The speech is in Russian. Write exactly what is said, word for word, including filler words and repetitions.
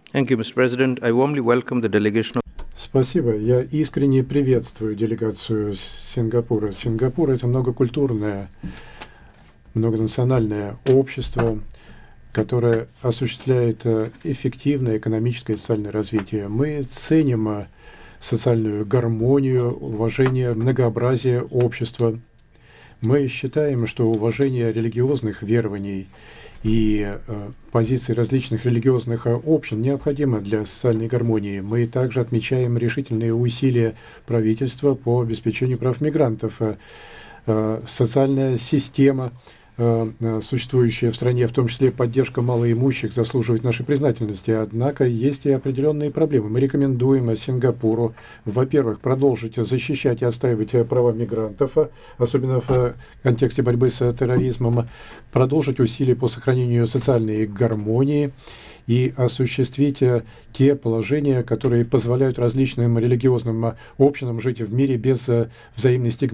Thank you, Mister President. I warmly welcome the delegation of Спасибо. Я искренне приветствую делегацию Сингапура. Сингапур — это многокультурное, многонациональное общество, которое осуществляет эффективное экономическое и социальное развитие. Мы ценим социальную гармонию, уважение, многообразие общества. Мы считаем, что уважение религиозных верований и э, позиций различных религиозных общин необходимо для социальной гармонии. Мы также отмечаем решительные усилия правительства по обеспечению прав мигрантов. Э, социальная система, э, существующая в стране, в том числе поддержка малоимущих, заслуживает нашей признательности. Однако есть и определенные проблемы. Мы рекомендуем Сингапуру, во-первых, продолжить защищать и отстаивать права мигрантов, особенно в контексте борьбы с терроризмом, продолжить усилия по сохранению социальной гармонии и осуществить те положения, которые позволяют различным религиозным общинам жить в мире без взаимной стигматизации.